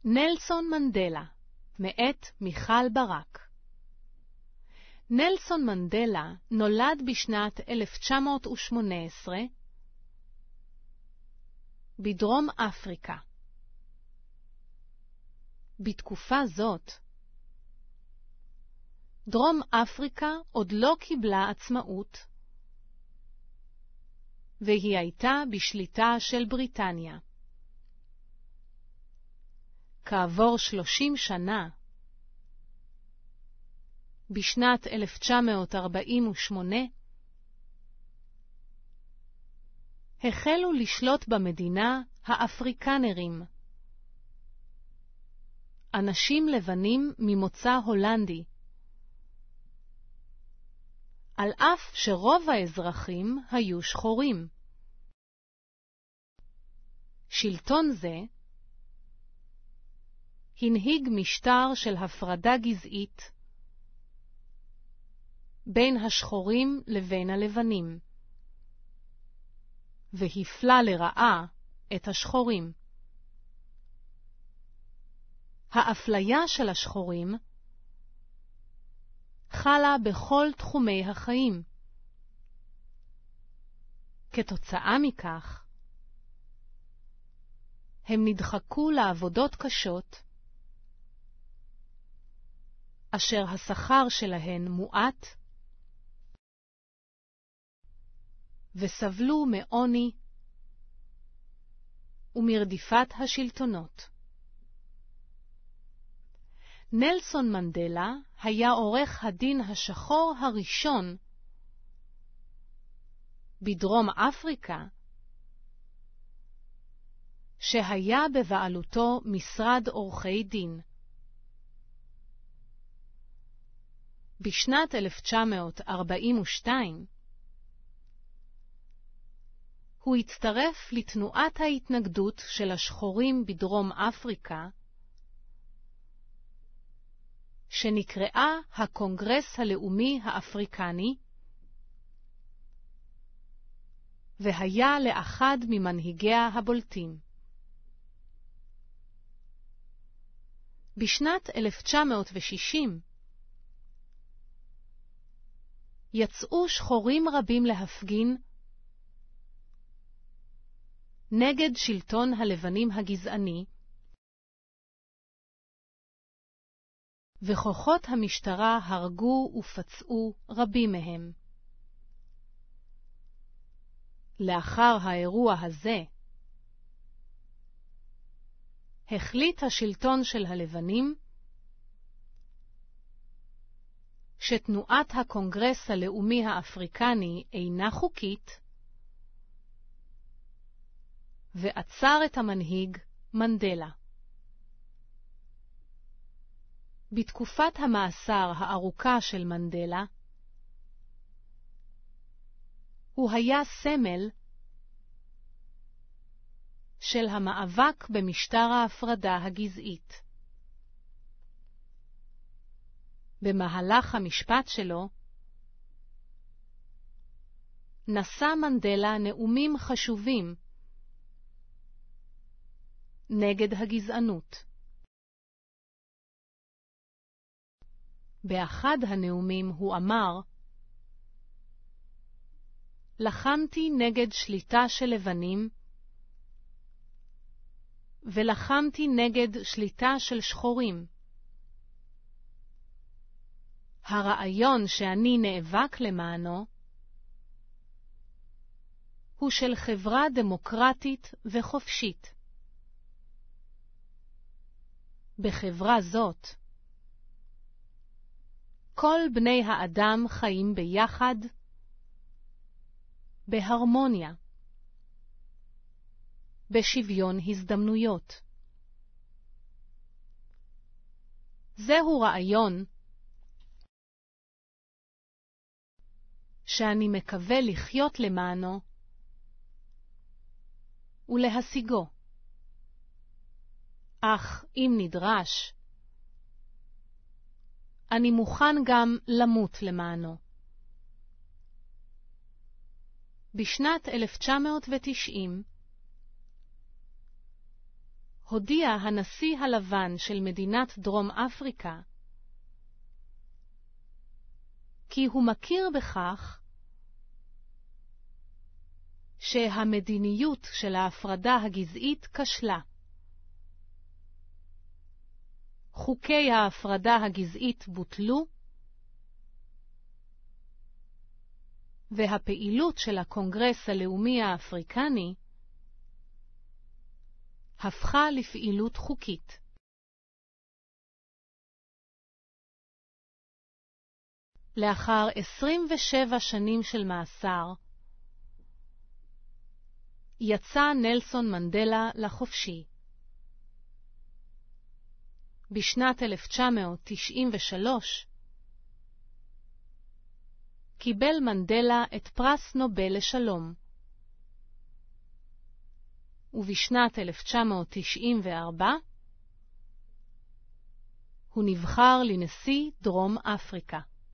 נלסון מנדלה, מאת מיכל ברק. נלסון מנדלה נולד בשנת 1918 בדרום אפריקה. בתקופה זאת, דרום אפריקה עוד לא קיבלה עצמאות, והיא הייתה בשליטה של בריטניה. כעבור 30 שנה, בשנת 1948, החלו לשלוט במדינה האפריקנרים, אנשים לבנים ממוצא הולנדי, על אף שרוב האזרחים היו שחורים. שלטון זה הנהיג משטר של הפרדה גזעית בין השחורים לבין הלבנים, והפלה לרעה את השחורים. האפליה של השחורים חלה בכל תחומי החיים. כתוצאה מכך, הם נדחקו לעבודות קשות, אשר השכר שלהן מועט, וסבלו מעוני ומרדיפת השלטונות. נלסון מנדלה היה עורך הדין השחור הראשון בדרום אפריקה שהיה בבעלותו משרד עורכי דין. בשנת 1942 הוא הצטרף לתנועת ההתנגדות של השחורים בדרום אפריקה, שנקראה הקונגרס הלאומי האפריקני, והיה לאחד ממנהיגיה הבולטים. בשנת 1960 יצאו שחורים רבים להפגין נגד שלטון הלבנים הגזעני, וכוחות המשטרה הרגו ופצעו רבים מהם. לאחר האירוע הזה, החליט השלטון של הלבנים שתנועת הקונגרס הלאומי האפריקני אינה חוקית, ועצר את המנהיג מנדלה. בתקופת המאסר הארוכה של מנדלה, הוא היה סמל של המאבק במשטר ההפרדה הגזעית. במהלך המשפט שלו, נשא מנדלה נאומים חשובים נגד הגזענות. באחד הנאומים הוא אמר, לחמתי נגד שליטה של לבנים, ולחמתי נגד שליטה של שחורים. הרעיון שאני נאבק למענו הוא של חברה דמוקרטית וחופשית. בחברה זאת, כל בני האדם חיים ביחד, בהרמוניה, בשוויון הזדמנויות. זהו רעיון שאני מקווה לחיות למענו ולהשיגו. אך אם נדרש, אני מוכן גם למות למענו. בשנת 1990 הודיע הנשיא הלבן של מדינת דרום אפריקה כי הוא מכיר בכך שהמדיניות של ההפרדה הגזעית כשלה. חוקי ההפרדה הגזעית בוטלו, והפעילות של הקונגרס הלאומי האפריקני הפכה לפעילות חוקית. לאחר 27 שנים של מאסר, יצא נלסון מנדלה לחופשי. בשנת 1993 קיבל מנדלה את פרס נובל לשלום. ובשנת 1994 הוא נבחר לנשיא דרום אפריקה.